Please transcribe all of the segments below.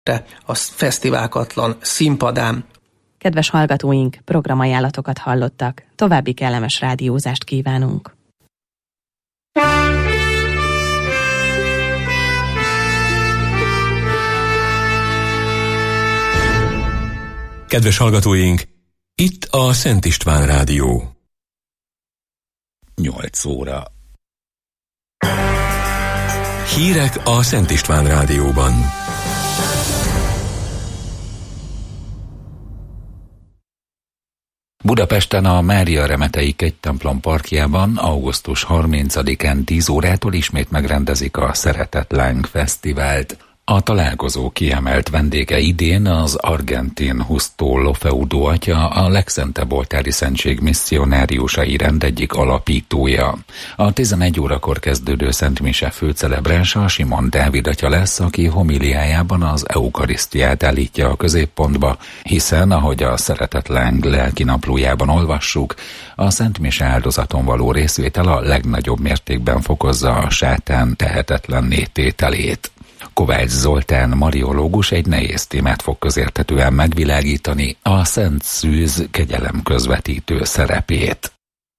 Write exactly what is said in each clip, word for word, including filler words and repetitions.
a Fesztiválkatlan színpadán. Kedves hallgatóink, programajánlatokat hallottak. További kellemes rádiózást kívánunk. Kedves hallgatóink, itt a Szent István Rádió. nyolc óra. Hírek a Szent István Rádióban. Budapesten a Mária Remetei Kegytemplom parkjában augusztus harmincadikán tíz órától ismét megrendezik a Szeretetláng Fesztivált. A találkozó kiemelt vendége idén az argentin Justo Lofeudo atya, a legszentebb oltári szentség misszionáriusai rend egyik alapítója. A tizenegy órakor kezdődő Szent Mise főcelebrása Simon Dávid atya lesz, aki homiliájában az eukarisztiát állítja a középpontba, hiszen, ahogy a Szeretetláng lelki naplójában olvassuk, a Szent Mise áldozaton való részvétel a legnagyobb mértékben fokozza a sátán tehetetlenné tételét. Kovács Zoltán mariológus egy nehéz témát fog közérthetően megvilágítani, a Szent Szűz kegyelem közvetítő szerepét.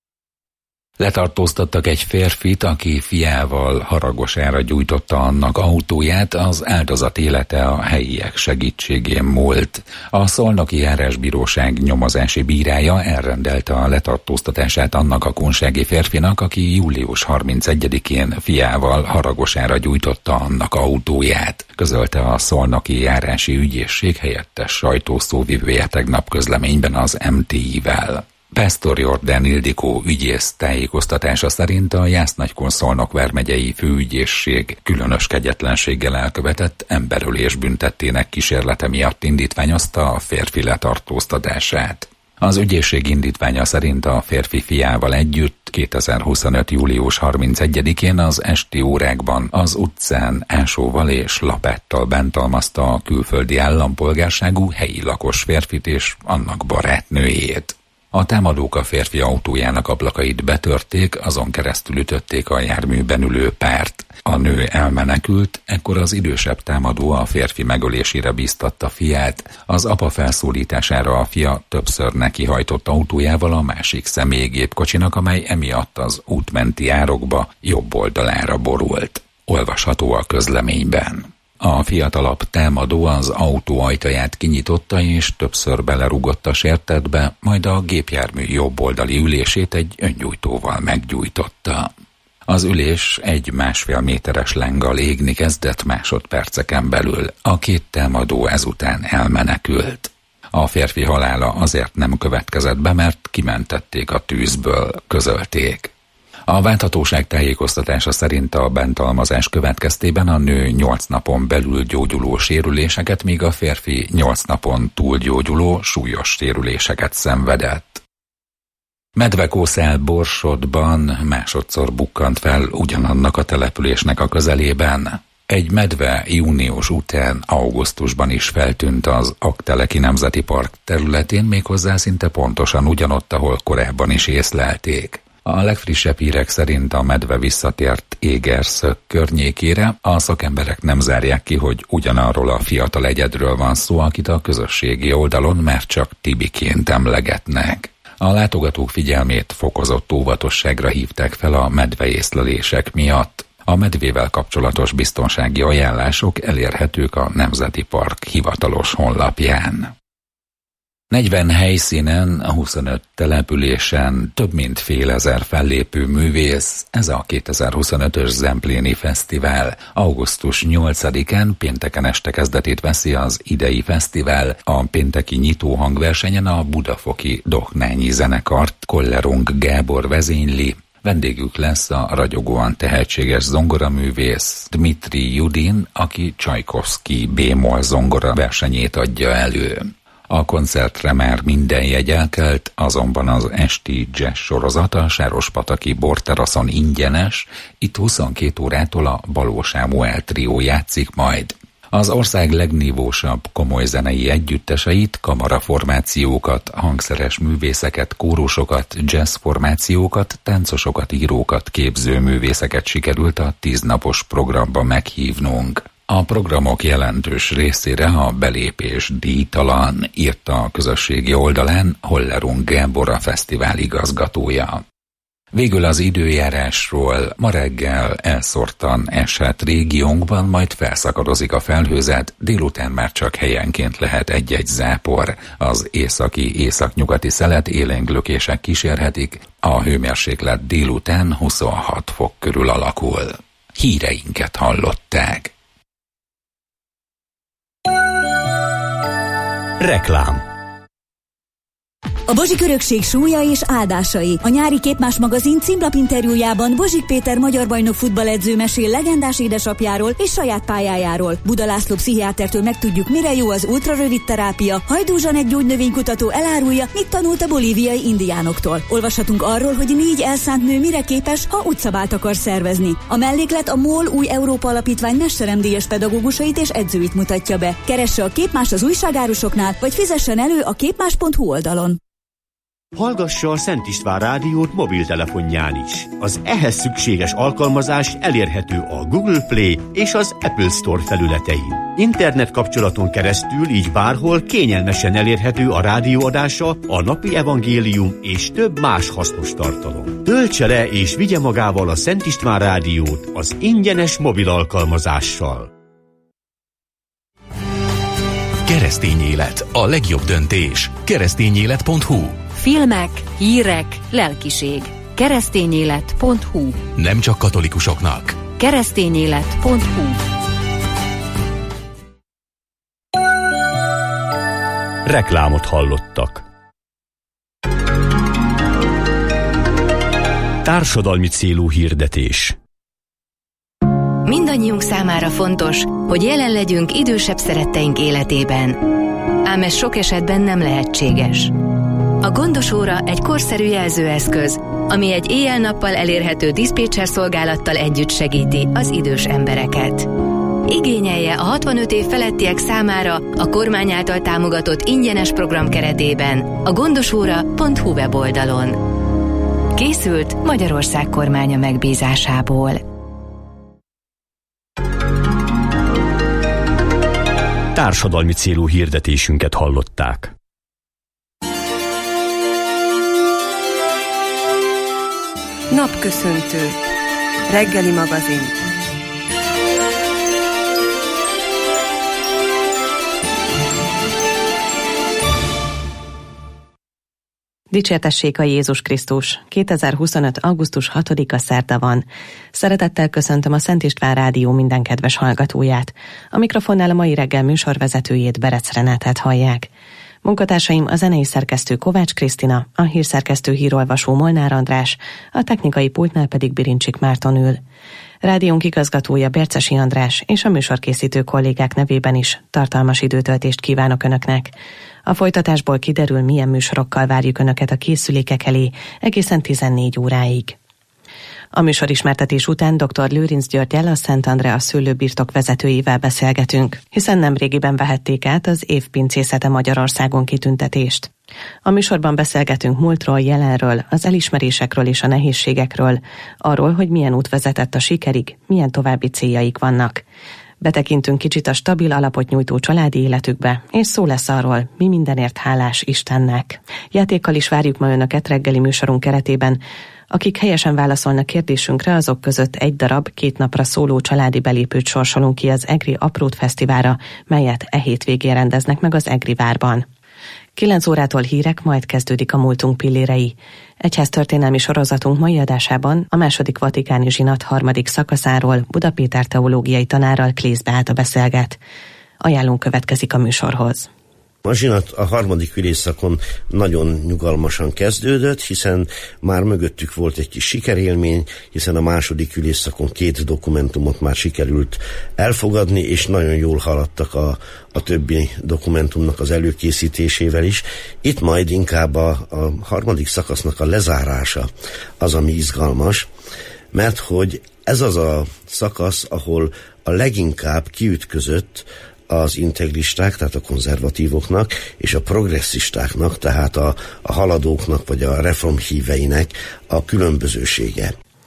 Letartóztattak egy férfit, aki fiával haragosára gyújtotta annak autóját, az áldozat élete a helyiek segítségén múlt. A Szolnoki Járásbíróság nyomozási bírája elrendelte a letartóztatását annak a kunsági férfinak, aki július harmincegyedikén fiával haragosára gyújtotta annak autóját, közölte a Szolnoki Járási Ügyészség helyettes sajtószóvivője tegnap közleményben az em té i-vel. Pásztor Jordán Ildikó ügyész tájékoztatása szerint a Jász-Nagykun-Szolnok vármegyei főügyészség különös kegyetlenséggel elkövetett emberölés büntettének kísérlete miatt indítványozta a férfi letartóztatását. Az ügyészség indítványa szerint a férfi fiával együtt kétezer-huszonöt. július harmincegyedikén az esti órákban az utcán ásóval és lapáttal bántalmazta a külföldi állampolgárságú helyi lakos férfit és annak barátnőjét. A támadók a férfi autójának ablakait betörték, azon keresztül ütötték a járműben ülő párt. A nő elmenekült, ekkor az idősebb támadó a férfi megölésére bíztatta fiát. Az apa felszólítására a fia többször nekihajtott autójával a másik személygépkocsinak, amely emiatt az útmenti árokba jobb oldalára borult. Olvasható a közleményben. A fiatalabb támadó az autó ajtaját kinyitotta és többször belerúgott a sértetbe, majd a gépjármű jobboldali ülését egy öngyújtóval meggyújtotta. Az ülés egy másfél méteres lánggal égni kezdett másodperceken belül. A két támadó ezután elmenekült. A férfi halála azért nem következett be, mert kimentették a tűzből, közölték. A válthatóság tájékoztatása szerint a bántalmazás következtében a nő nyolc napon belül gyógyuló sérüléseket, míg a férfi nyolc napon túl gyógyuló súlyos sérüléseket szenvedett. Medvekószál Borsodban másodszor bukkant fel ugyanannak a településnek a közelében. Egy medve június után augusztusban is feltűnt az Aggteleki Nemzeti Park területén, méghozzá szinte pontosan ugyanott, ahol korábban is észlelték. A legfrissebb hírek szerint a medve visszatért Égerszög környékére, a szakemberek nem zárják ki, hogy ugyanarról a fiatal egyedről van szó, akit a közösségi oldalon már csak Tibiként emlegetnek. A látogatók figyelmét fokozott óvatosságra hívták fel a medveészlelések miatt. A medvével kapcsolatos biztonsági ajánlások elérhetők a Nemzeti Park hivatalos honlapján. negyven helyszínen, a huszonöt településen több mint fél ezer fellépő művész, ez a kétezer-huszonötös Zempléni Fesztivál. augusztus nyolcadikán pénteken este kezdetét veszi az idei fesztivál. A pénteki nyitó hangversenyen a budafoki Doknányi zenekart Kollerung Gábor vezényli. Vendégük lesz a ragyogóan tehetséges zongoraművész Dmitri Judin, aki Csajkovszky bémol zongora versenyét adja elő. A koncertre már minden jegy elkelt, azonban az esti jazz sorozat a Sárospataki borteraszon ingyenes, itt huszonkét órától a Baló Sámuel trió játszik majd. Az ország legnívósabb komoly zenei együtteseit, kamaraformációkat, hangszeres művészeket, kórusokat, jazzformációkat, táncosokat, írókat, képzőművészeket sikerült a tíznapos programba meghívnunk. A programok jelentős részére a belépés díjtalan, írta a közösségi oldalán Hollerung Gábor, a fesztivál igazgatója. Végül az időjárásról: ma reggel elszórtan esett régiónkban, majd felszakadozik a felhőzet, délután már csak helyenként lehet egy-egy zápor. Az északi, északnyugati szelet élénklökések kísérhetik, a hőmérséklet délután huszonhat fok körül alakul. Híreinket hallották. Reklám. A Bozsik örökség súlya és áldásai. A nyári Képmás magazin címlapinterjújában Bozsik Péter magyar bajnok futballedző mesél legendás édesapjáról és saját pályájáról. Buda László pszichiátertől megtudjuk, mire jó az ultrarövid terápia. Hajdú Zsanett gyógynövénykutató elárulja, mit tanult a bolíviai indiánoktól. Olvashatunk arról, hogy négy elszánt nő mire képes, ha utcabált akar szervezni. A melléklet a MOL új Európa Alapítvány mesteremdíjas pedagógusait és edzőit mutatja be. Keresse a Képmás az újságárusoknál, vagy fizessen elő a képmás pont hu oldalon. Hallgassa a Szent István rádiót mobiltelefonján is. Az ehhez szükséges alkalmazás elérhető a Google Play és az Apple Store felületein. Internet kapcsolaton keresztül így bárhol kényelmesen elérhető a rádióadása, a napi evangélium és több más hasznos tartalom. Töltse le és vigye magával a Szent István rádiót az ingyenes mobil alkalmazással. Keresztény élet, a legjobb döntés. keresztényélet pont hu. Filmek, hírek, lelkiség. keresztényélet pont hu. Nem csak katolikusoknak. keresztényélet pont hu. Reklámot hallottak. Társadalmi célú hirdetés. Mindannyiunk számára fontos, hogy jelen legyünk idősebb szeretteink életében. Ám ez sok esetben nem lehetséges. A gondosóra egy korszerű jelzőeszköz, ami egy éjjel-nappal elérhető diszpécser szolgálattal együtt segíti az idős embereket. Igényelje a hatvanöt év felettiek számára a kormány által támogatott ingyenes program keretében a gondosóra pont hu weboldalon. Készült Magyarország kormánya megbízásából. Társadalmi célú hirdetésünket hallották. Napköszöntő. Reggeli magazin. Dicsértessék a Jézus Krisztus! kétezer-huszonöt. augusztus hatodika szerda van. Szeretettel köszöntöm a Szent István Rádió minden kedves hallgatóját. A mikrofonnál a mai reggel műsorvezetőjét, Berec Renátát hallják. Munkatársaim a zenei szerkesztő Kovács Krisztina, a hírszerkesztő hírolvasó Molnár András, a technikai pultnál pedig Birincsik Márton ül. Rádiónk igazgatója Bercesi András és a műsorkészítő kollégák nevében is tartalmas időtöltést kívánok Önöknek. A folytatásból kiderül, milyen műsorokkal várjuk Önöket a készülékek elé egészen tizennégy óráig. A műsorismertetés után dr. Lőrinc Györggyel, a Szent Andrea szőlőbirtok vezetőjével beszélgetünk, hiszen nemrégiben vehették át az év pincészete Magyarországon kitüntetést. A műsorban beszélgetünk múltról, jelenről, az elismerésekről és a nehézségekről, arról, hogy milyen út vezetett a sikerig, milyen további céljaik vannak. Betekintünk kicsit a stabil alapot nyújtó családi életükbe, és szó lesz arról, mi mindenért hálás Istennek. Játékkal is várjuk ma Önöket reggeli műsorunk keretében. Akik helyesen válaszolnak kérdésünkre, azok között egy darab, két napra szóló családi belépőt sorsolunk ki az Egri Aprót Fesztiválra, melyet e hétvégén rendeznek meg az Egri várban. kilenc órától hírek, majd kezdődik a múltunk pillérei. Egyháztörténelmi sorozatunk mai adásában a második vatikáni zsinat harmadik szakaszáról Buda Péter teológiai tanárral Klész Beáta beszélget. Ajánlunk következik a műsorhoz. A zsinat a harmadik ülésszakon nagyon nyugalmasan kezdődött, hiszen már mögöttük volt egy kis sikerélmény, hiszen a második ülésszakon két dokumentumot már sikerült elfogadni, és nagyon jól haladtak a, a többi dokumentumnak az előkészítésével is. Itt majd inkább a, a harmadik szakasznak a lezárása az, ami izgalmas, mert hogy ez az a szakasz, ahol a leginkább kiütközött az integristák, tehát a konzervatívoknak, és a progresszistáknak, tehát a, a haladóknak, vagy a reformhíveinek a különbözősége.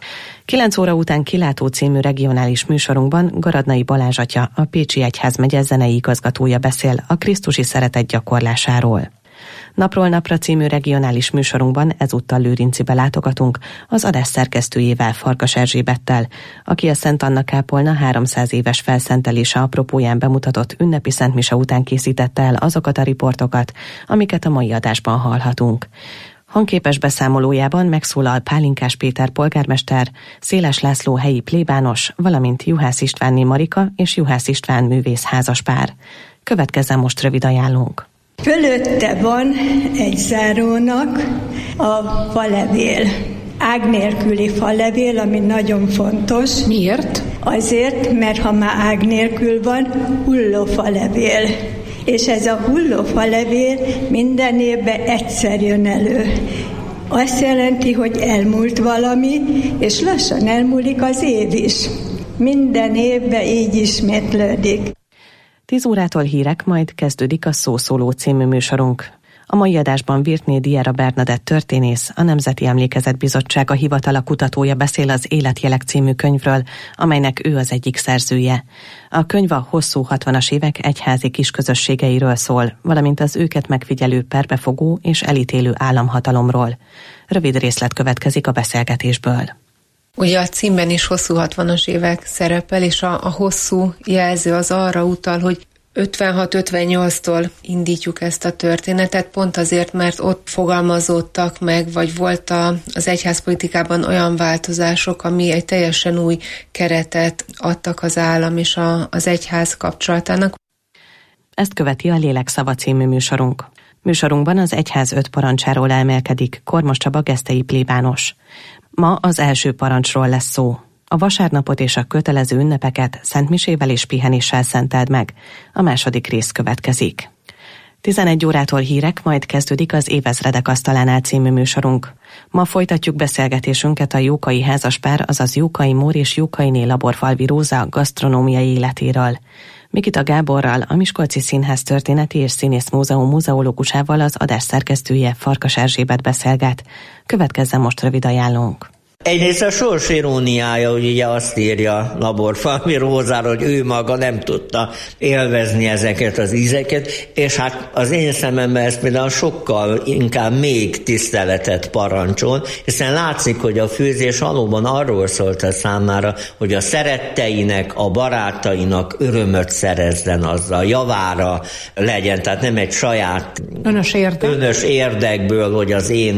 kilenc óra után Kilátó című regionális műsorunkban Garadnai Balázs atya, a Pécsi Egyházmegye zenei igazgatója beszél a krisztusi szeretet gyakorlásáról. Napról napra című regionális műsorunkban ezúttal Lőrincibe látogatunk az adás szerkesztőjével, Farkas Erzsébettel, aki a Szent Anna kápolna háromszáz éves felszentelése apropóján bemutatott ünnepi szentmise után készítette el azokat a riportokat, amiket a mai adásban hallhatunk. Hangképes beszámolójában megszólal Pálinkás Péter polgármester, Széles László helyi plébános, valamint Juhász Istvánné Marika és Juhász István művész házaspár. Következzen most rövid ajánlónk. Fölötte van egy zárónak a falevél. Ág nélküli falevél, ami nagyon fontos. Miért? Azért, mert ha már ág nélkül van, hulló falevél. És ez a hulló falevél minden évben egyszer jön elő. Azt jelenti, hogy elmúlt valami, és lassan elmúlik az év is. Minden évben így ismétlődik. tíz órától hírek, majd kezdődik a Szószóló című műsorunk. A mai adásban Virtné Diera Bernadett történész, a Nemzeti Emlékezet Bizottsága hivatala kutatója beszél az Életjelek című könyvről, amelynek ő az egyik szerzője. A könyv a hosszú hatvanas évek egyházi kisközösségeiről szól, valamint az őket megfigyelő perbefogó és elítélő államhatalomról. Rövid részlet következik a beszélgetésből. Ugye a címben is hosszú hatvanas évek szerepel, és a, a hosszú jelző az arra utal, hogy ötvenhat ötvennyolctól indítjuk ezt a történetet, pont azért, mert ott fogalmazódtak meg, vagy volt a, az egyházpolitikában olyan változások, ami egy teljesen új keretet adtak az állam és a, az egyház kapcsolatának. Ezt követi a Lélekszava című műsorunk. Műsorunkban az egyház öt parancsáról elmélkedik Kormos Csaba gesztei plébános. Ma az első parancsról lesz szó. A vasárnapot és a kötelező ünnepeket szentmisével és pihenéssel szenteld meg. A második rész következik. tizenegy órától hírek, majd kezdődik az Évezredek asztalánál című műsorunk. Ma folytatjuk beszélgetésünket a Jókai házaspár, azaz Jókai Mór és Jókainé Laborfalvi Róza gasztronómiai életéről. Mikita Gáborral, a Miskolci Színház történeti és színész múzeum muzeológusával az adás szerkesztője, Farkas Erzsébet beszélget. Következzen most rövid ajánlónk. Egyrészt a sors iróniája, hogy ugye azt írja Laborfalvi Rózára, hogy ő maga nem tudta élvezni ezeket az ízeket, és hát az én szememben ez például sokkal inkább még tiszteletet parancsol, hiszen látszik, hogy a főzés valóban arról szólt a számára, hogy a szeretteinek, a barátainak örömöt szerezzen, azzal javára legyen, tehát nem egy saját önös, érdek. önös érdekből, hogy az én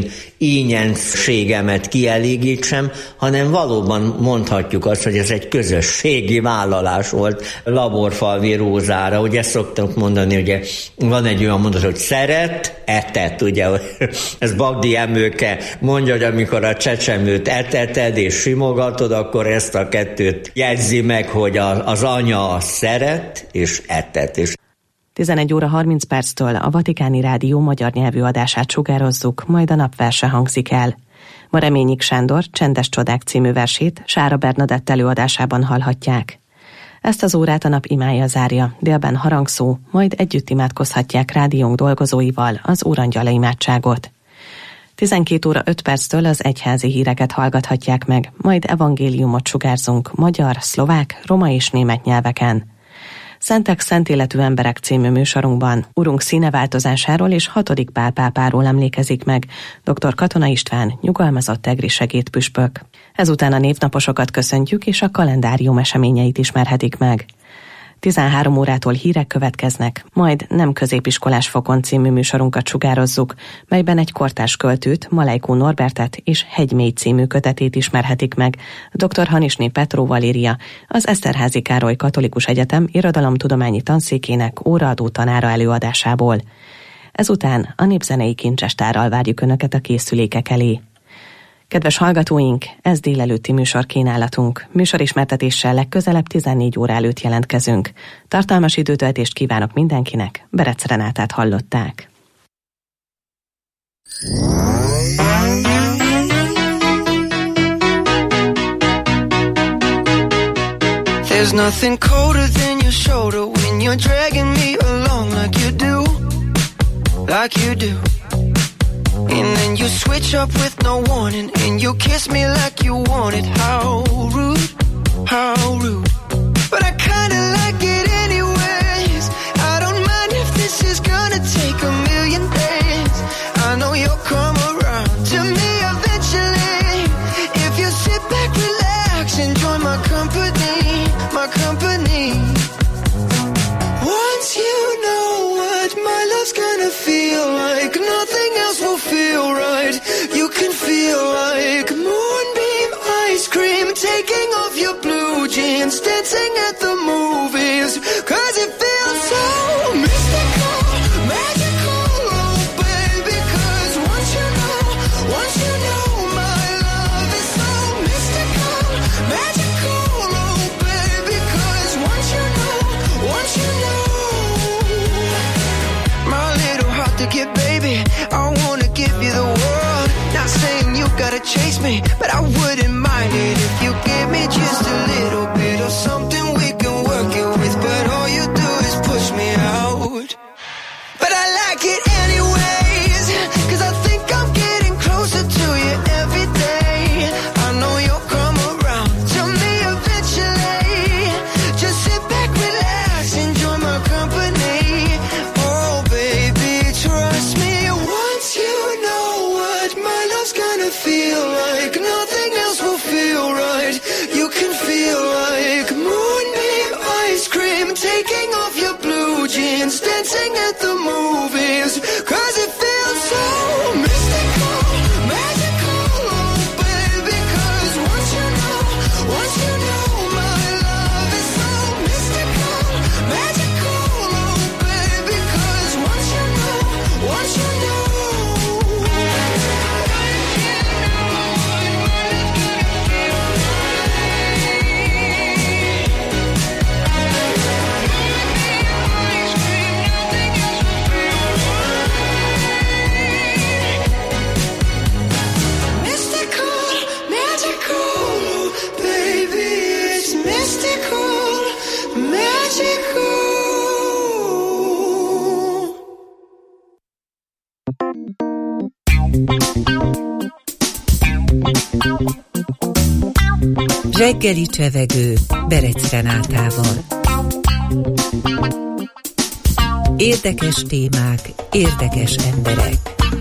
ínyenségemet kielégítsem, hanem valóban mondhatjuk azt, hogy ez egy közösségi vállalás volt Laborfalvi Rózára. Ugye ezt szoktak mondani, ugye van egy olyan mondat, hogy szeret, etet, ugye ez Bagdi Emőke mondja, hogy amikor a csecsemőt eteted és simogatod, akkor ezt a kettőt jegyzi meg, hogy az anya szeret és etet. És tizenegy óra harminc perctől a Vatikáni Rádió magyar nyelvű adását sugározzuk, majd a napverse hangzik el. Ma Reményik Sándor Csendes csodák című versét Sára Bernadett előadásában hallhatják. Ezt az órát a nap imája zárja, délben harangszó, majd együtt imádkozhatják rádiónk dolgozóival az órangyala imádságot. tizenkét óra öt perctől az egyházi híreket hallgathatják meg, majd evangéliumot sugárzunk magyar, szlovák, roma és német nyelveken. Szentek, szent életű emberek című műsorunkban Urunk színeváltozásáról és hatodik Pál pápáról emlékezik meg dr. Katona István, nyugalmazott egri segédpüspök. Ezután a névnaposokat köszöntjük, és a kalendárium eseményeit ismerhetik meg. tizenhárom órától hírek következnek, majd Nem középiskolás fokon című műsorunkat sugározzuk, melyben egy kortárs költőt, Malejkó Norbertet és Hegymély című kötetét ismerhetik meg dr. Hanisné Petró Valéria, az Eszterházy Károly Katolikus Egyetem irodalomtudományi tanszékének óraadó tanára előadásából. Ezután a népzenei kincsestárral várjuk Önöket a készülékek elé. Kedves hallgatóink, ez délelőtti műsorkínálatunk. Műsorismertetéssel legközelebb tizennégy óra előtt jelentkezünk. Tartalmas időtöltést kívánok mindenkinek, Berec Renátát hallották. There's nothing colder than your shoulder when you're dragging me along like you do, like you do. And then you switch up with no warning, and you kiss me like you want it. How rude, how rude. But I kinda like it anyways. I don't mind if this is gonna take a million days. I know you'll come around to me eventually. If you sit back, relax, enjoy my company, my company. Once you know what my love's gonna feel like, nothing else will feel right. You can feel like moonbeam ice cream, taking off your blue jeans, dancing at the movies, 'cause it feels so mystical, magical, oh baby. 'Cause once you know, once you know my love is so mystical, magical, oh baby. 'Cause once you know, once you know, my little heart to get, baby, I wanna give you the world. Not saying you gotta chase me, but I wouldn't mind it if you give me just a little bit of something we can work it with. But all you do is push me out. But I like it anyways, 'cause I think I'm getting closer to you every day. I know you'll come around to me eventually. Just sit back, relax, enjoy my company. Oh baby, trust me. Once you know what my love's gonna feel like, nothing else will feel right. You can feel like moonbeam ice cream, taking off your blue jeans, dancing at the movies, 'cause it feels so mystical, magical, oh baby. 'Cause once you know, once you know my love is so mystical, magical, oh baby. 'Cause once you know, once you know. Reggeli csevegő Berec Renátával. Érdekes témák, érdekes emberek.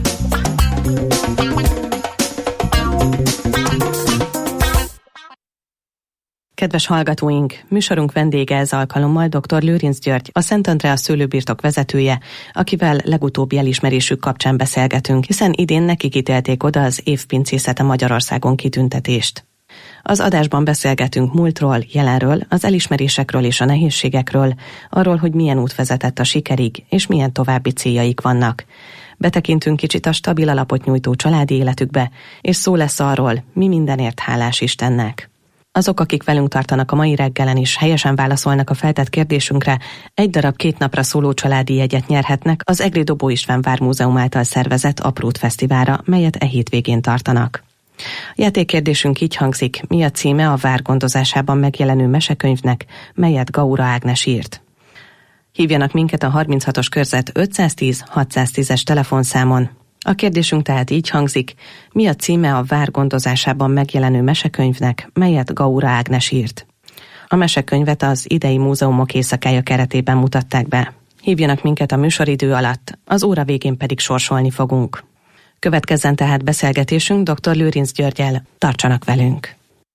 Kedves hallgatóink, műsorunk vendége ez alkalommal dr. Lőrinc György, a Szent Andrea szőlőbirtok vezetője, akivel legutóbbi elismerésük kapcsán beszélgetünk, hiszen idén nekik ítélték oda az év pincészete Magyarországon kitüntetést. Az adásban beszélgetünk múltról, jelenről, az elismerésekről és a nehézségekről, arról, hogy milyen út vezetett a sikerig, és milyen további céljaik vannak. Betekintünk kicsit a stabil alapot nyújtó családi életükbe, és szó lesz arról, mi mindenért hálás Istennek. Azok, akik velünk tartanak a mai reggelen is helyesen válaszolnak a feltett kérdésünkre, egy darab két napra szóló családi jegyet nyerhetnek az Egri Dobó István Vármúzeum által szervezett Aprót Fesztiválra, melyet e hétvégén tartanak. A játékkérdésünk így hangzik: mi a címe a Vár gondozásában megjelenő mesekönyvnek, melyet Gaura Ágnes írt? Hívjanak minket a harminchatos körzet ötszáztíz hatszáztízes telefonszámon. A kérdésünk tehát így hangzik: mi a címe a Vár gondozásában megjelenő mesekönyvnek, melyet Gaura Ágnes írt? A mesekönyvet az idei múzeumok éjszakája keretében mutatták be. Hívjanak minket a műsoridő alatt, az óra végén pedig sorsolni fogunk. Következzen tehát beszélgetésünk dr. Lőrinc Györggyel. Tartsanak velünk!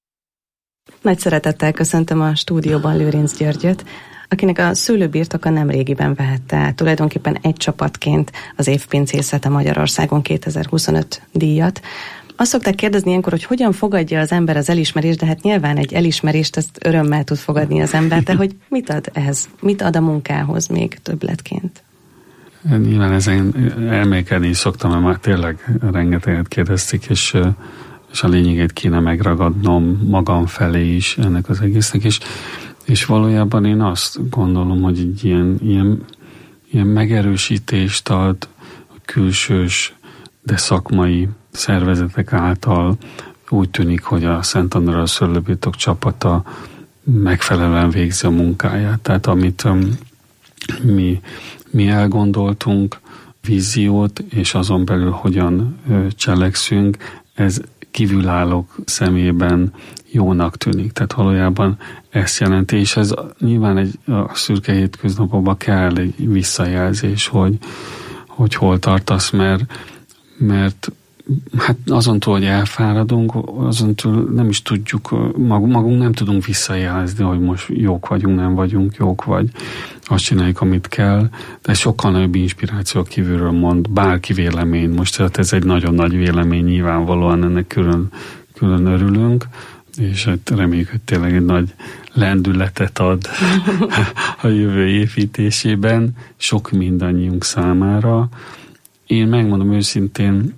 Nagy szeretettel köszöntöm a stúdióban Lőrinc Györgyöt, akinek a szőlőbirtoka nemrégiben vehette át tulajdonképpen egy csapatként az év pincészete Magyarországon kétezer-huszonöt díjat. Azt szokták kérdezni ilyenkor, hogy hogyan fogadja az ember az elismerést, de hát nyilván egy elismerést ezt örömmel tud fogadni az ember, de hogy mit ad ez? Mit ad a munkához még többletként? Nyilván ezen elmélkedni is szoktam, mert már tényleg rengeteget kérdezték, és, és a lényegét kéne megragadnom magam felé is ennek az egésznek, és, és valójában én azt gondolom, hogy egy ilyen, ilyen, ilyen megerősítést ad a külsős, de szakmai szervezetek által. Úgy tűnik, hogy a Szent Andrea szőlőbirtok csapata megfelelően végzi a munkáját. Tehát amit um, mi, mi elgondoltunk, víziót, és azon belül hogyan cselekszünk, ez kívülállók szemében jónak tűnik. Tehát valójában ezt jelenti, és ez nyilván egy, a szürke hétköznapokban kell egy visszajelzés, hogy, hogy hol tartasz, mert, mert hát azon túl, hogy elfáradunk, azon túl nem is tudjuk, magunk, magunk nem tudunk visszajelzni, hogy most jók vagyunk, nem vagyunk jók, vagy azt csináljuk, amit kell, de sokkal nagyobb inspiráció kívülről mond, bárki vélemény. Most tehát ez egy nagyon nagy vélemény, nyilvánvalóan ennek külön, külön örülünk, és hát reméljük, hogy tényleg egy nagy lendületet ad a jövő építésében, sok mindannyiunk számára. Én megmondom őszintén,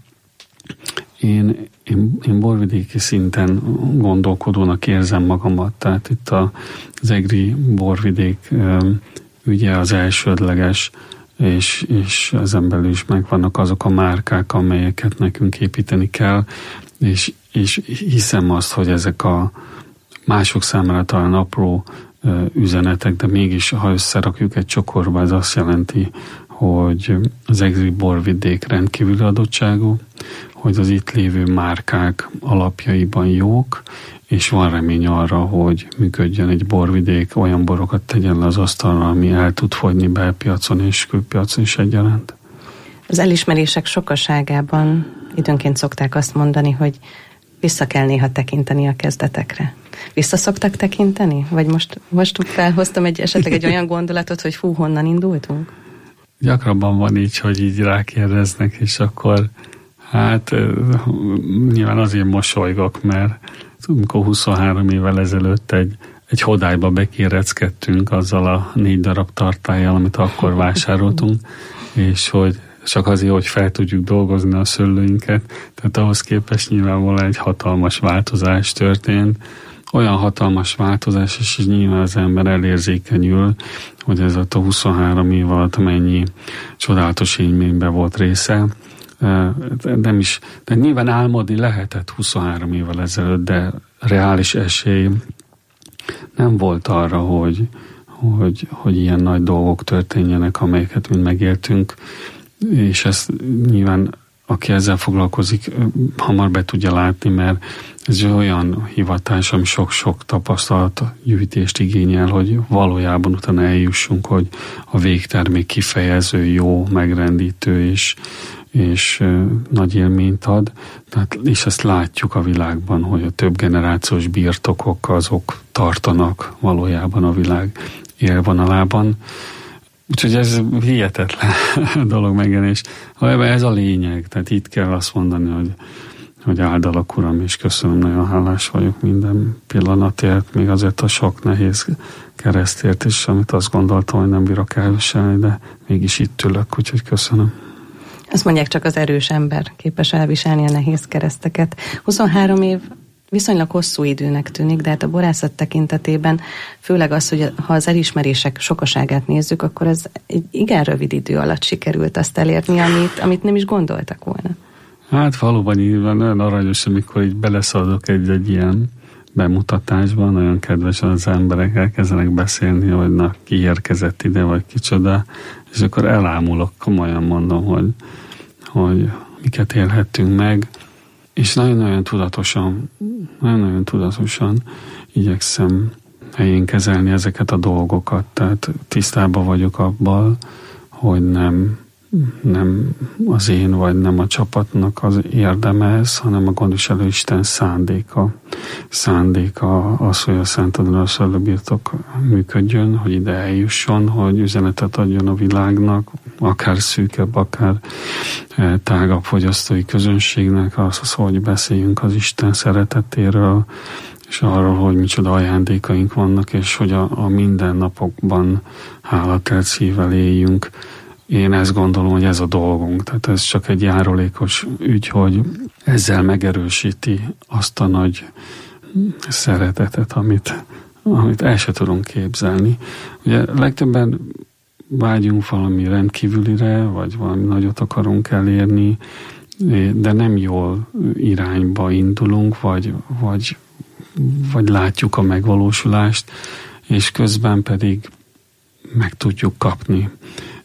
Én, én, én borvidéki szinten gondolkodónak érzem magamat, tehát itt a, az egri borvidék ügye az elsődleges, és, és ezen belül is megvannak azok a márkák, amelyeket nekünk építeni kell, és, és hiszem azt, hogy ezek a mások számára talán apró üzenetek, de mégis, ha összerakjuk egy csokorba, ez azt jelenti, hogy az egri borvidék rendkívüli adottságú, hogy az itt lévő márkák alapjaiban jók, és van remény arra, hogy működjön egy borvidék, olyan borokat tegyen le az asztalra, ami el tud fogyni belpiacon és külpiacon is egyaránt. Az elismerések sokaságában időnként szokták azt mondani, hogy vissza kell néha tekinteni a kezdetekre. Vissza szoktak tekinteni? Vagy most, most felhoztam egy, esetleg egy olyan gondolatot, hogy fú, honnan indultunk? Gyakrabban van így, hogy így rákérdeznek, és akkor hát nyilván azért mosolygok, mert amikor huszonhárom évvel ezelőtt egy, egy hodályba bekéreckedtünk azzal a négy darab tartályjal, amit akkor vásároltunk, és hogy csak azért, hogy fel tudjuk dolgozni a szőlőinket, tehát ahhoz képest nyilvánvalóan egy hatalmas változás történt, olyan hatalmas változás, és nyilván az ember elérzékenyül, hogy ez a huszonhárom év alatt mennyi csodálatos élményben volt része. Nem is, de nyilván álmodni lehetett huszonhárom évvel ezelőtt, de reális esély nem volt arra, hogy, hogy, hogy ilyen nagy dolgok történjenek, amelyeket mind megéltünk, és ezt nyilván aki ezzel foglalkozik, hamar be tudja látni, mert ez olyan hivatás, ami sok-sok tapasztalat gyűjtést igényel, hogy valójában utána eljussunk, hogy a végtermék kifejező, jó, megrendítő és, és nagy élményt ad. Tehát, és ezt látjuk a világban, hogy a több generációs birtokok azok tartanak valójában a világ élvonalában. Úgyhogy ez hihetetlen dolog megjelenés. Valójában ez a lényeg, tehát itt kell azt mondani, hogy, hogy áldalak Uram, és köszönöm, nagyon hálás vagyok minden pillanatért, még azért a sok nehéz keresztért is, amit azt gondoltam, hogy nem bírok elviselni, de mégis itt ülök, úgyhogy köszönöm. Azt mondják, csak az erős ember képes elviselni a nehéz kereszteket. huszonhárom év viszonylag hosszú időnek tűnik, de hát a borászat tekintetében főleg az, hogy ha az elismerések sokaságát nézzük, akkor ez egy igen rövid idő alatt sikerült azt elérni, amit, amit nem is gondoltak volna. Hát valóban így van, nagyon aranyos, amikor így beleszaladok egy-egy ilyen bemutatásban, nagyon kedvesen az emberek elkezdenek beszélni, hogy na, ki érkezett ide, vagy kicsoda, és akkor elámulok, komolyan mondom, hogy, hogy miket élhettünk meg, és nagyon-nagyon tudatosan, nagyon-nagyon tudatosan igyekszem helyén kezelni ezeket a dolgokat, tehát tisztában vagyok abban, hogy nem, nem az én, vagy nem a csapatnak az érdeme ez, hanem a gondviselő Isten szándéka. Szándéka az, hogy a Szent András szőlőbirtok működjön, hogy ide eljusson, hogy üzenetet adjon a világnak, akár szűkebb, akár tágabb fogyasztói közönségnek, az, hogy beszéljünk az Isten szeretetéről, és arról, hogy micsoda ajándékaink vannak, és hogy a, a mindennapokban hálatelt szívvel éljünk. Én ezt gondolom, hogy ez a dolgunk. Tehát ez csak egy járulékos ügy, hogy ezzel megerősíti azt a nagy szeretetet, amit, amit el se tudunk képzelni. Ugye legtöbben vágyunk valami rendkívülire, vagy valami nagyot akarunk elérni, de nem jól irányba indulunk, vagy, vagy, vagy látjuk a megvalósulást, és közben pedig meg tudjuk kapni.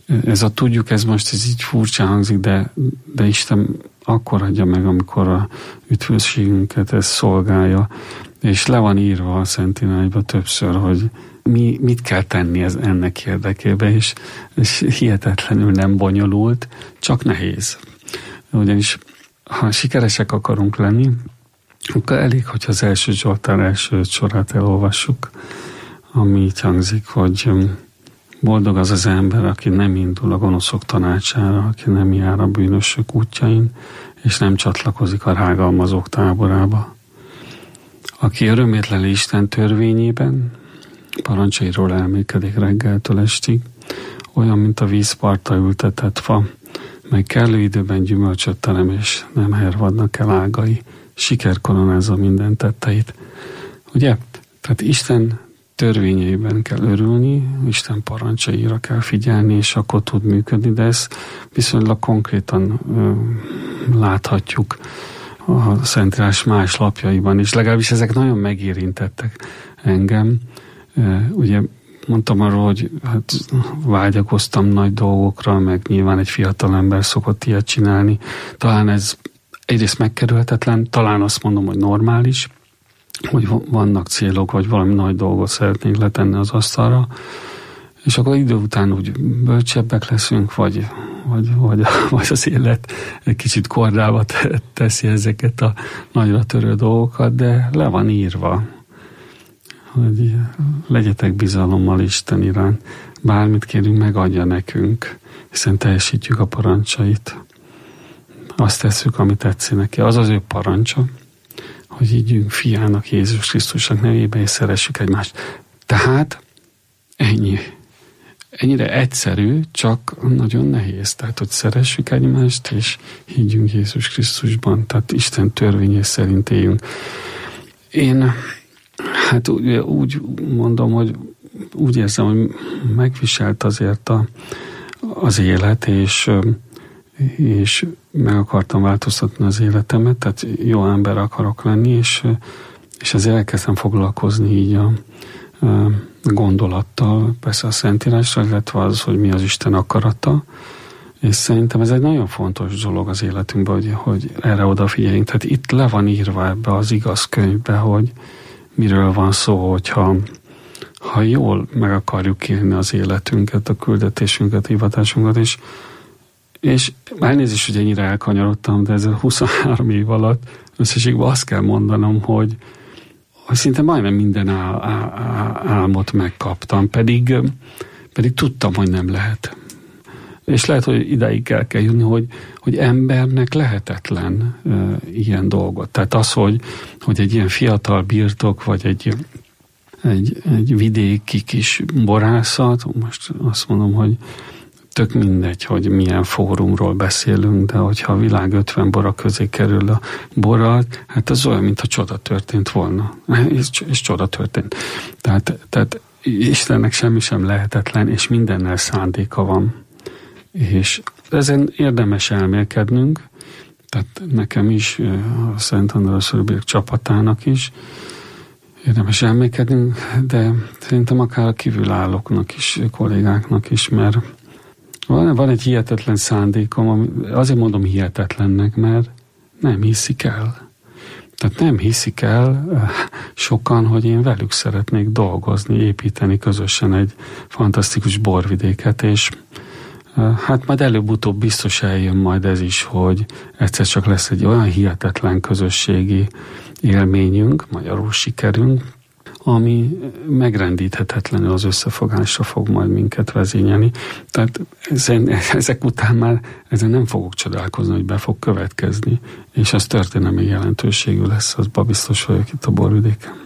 Ez a tudjuk, ez most ez így furcsa hangzik, de, de Isten akkor adja meg, amikor a üdvösségünket ez szolgálja, és le van írva a Szentírásban többször, hogy mi, mit kell tenni ez, ennek érdekében, és, és hihetetlenül nem bonyolult, csak nehéz. Ugyanis ha sikeresek akarunk lenni, akkor elég, hogyha az első Zsoltár első sorát elolvassuk, ami így hangzik, hogy boldog az az ember, aki nem indul a gonoszok tanácsára, aki nem jár a bűnösök útjain, és nem csatlakozik a rágalmazók táborába. Aki örömét leli Isten törvényében, parancsairól elmékedik reggeltől estig, olyan, mint a vízparta ültetett fa, meg kellő időben gyümölcsöt terem, és nem hervadnak el ágai, sikerkoronázza minden tetteit. Ugye? Tehát Isten törvényeiben kell örülni, Isten parancsaira kell figyelni, és akkor tud működni, de ezt viszonylag konkrétan ö, láthatjuk a Szentírás más lapjaiban is. Legalábbis ezek nagyon megérintettek engem. Ugye mondtam arról, hogy hát vágyakoztam nagy dolgokra, meg nyilván egy fiatal ember szokott ilyet csinálni. Talán ez egyrészt megkerülhetetlen, talán azt mondom, hogy normális, hogy vannak célok, vagy valami nagy dolgot szeretnénk letenni az asztalra, és akkor idő után úgy bölcsebbek leszünk, vagy, vagy, vagy, vagy az élet egy kicsit kordába teszi ezeket a nagyra törő dolgokat, de le van írva, hogy legyetek bizalommal Isten iránt. Bármit kérünk, megadja nekünk, hiszen teljesítjük a parancsait. Azt tesszük, amit tetszik neki. Az az ő parancsa, hogy higgyünk fiának, Jézus Krisztusnak nevébe, és szeressük egymást. Tehát ennyi. Ennyire egyszerű, csak nagyon nehéz. Tehát, hogy szeressük egymást, és higgyünk Jézus Krisztusban. Tehát Isten törvénye szerint éljünk. Én hát úgy, úgy mondom, hogy úgy érzem, hogy megviselt azért a, az élet, és, és meg akartam változtatni az életemet, tehát jó ember akarok lenni, és, és ezért elkezdtem foglalkozni így a, a gondolattal, persze a Szentírásra, illetve az, hogy mi az Isten akarata, és szerintem ez egy nagyon fontos dolog az életünkben, hogy, hogy erre odafigyeljünk. Tehát itt le van írva ebbe az igaz könyvbe, hogy miről van szó, hogyha ha jól meg akarjuk élni az életünket, a küldetésünket, a hivatásunkat, és, és elnézést, hogy ennyire elkanyarodtam, de ezzel huszonhárom év alatt összességben azt kell mondanom, hogy, hogy szinte majdnem minden ál, ál, álmot megkaptam, pedig, pedig tudtam, hogy nem lehet. És lehet, hogy ideig kell, kell jönni, hogy, hogy embernek lehetetlen uh, ilyen dolgot. Tehát az, hogy, hogy egy ilyen fiatal birtok, vagy egy, egy, egy vidéki kis borászat, most azt mondom, hogy tök mindegy, hogy milyen fórumról beszélünk, de hogyha a világ ötven bora közé kerül a borat, hát az olyan, mintha csoda történt volna. És, és csoda történt. Tehát, tehát Istennek semmi sem lehetetlen, és mindennel szándéka van. És ezen érdemes elmélkednünk, tehát nekem is, a Szent András Röbék csapatának is érdemes elmélkednünk, de szerintem akár a kívülállóknak is, kollégáknak is, mert van, van egy hihetetlen szándékom, azért mondom hihetetlennek, mert nem hiszik el. Tehát nem hiszik el sokan, hogy én velük szeretnék dolgozni, építeni közösen egy fantasztikus borvidéket, és hát majd előbb-utóbb biztos eljön majd ez is, hogy egyszer csak lesz egy olyan hihetetlen közösségi élményünk, magyarul sikerünk, ami megrendíthetetlenül az összefogásra fog majd minket vezényelni. Tehát ezek után már ezen nem fogok csodálkozni, hogy be fog következni, és az történelmi jelentőségű lesz, azban biztos vagyok itt a borvidéken.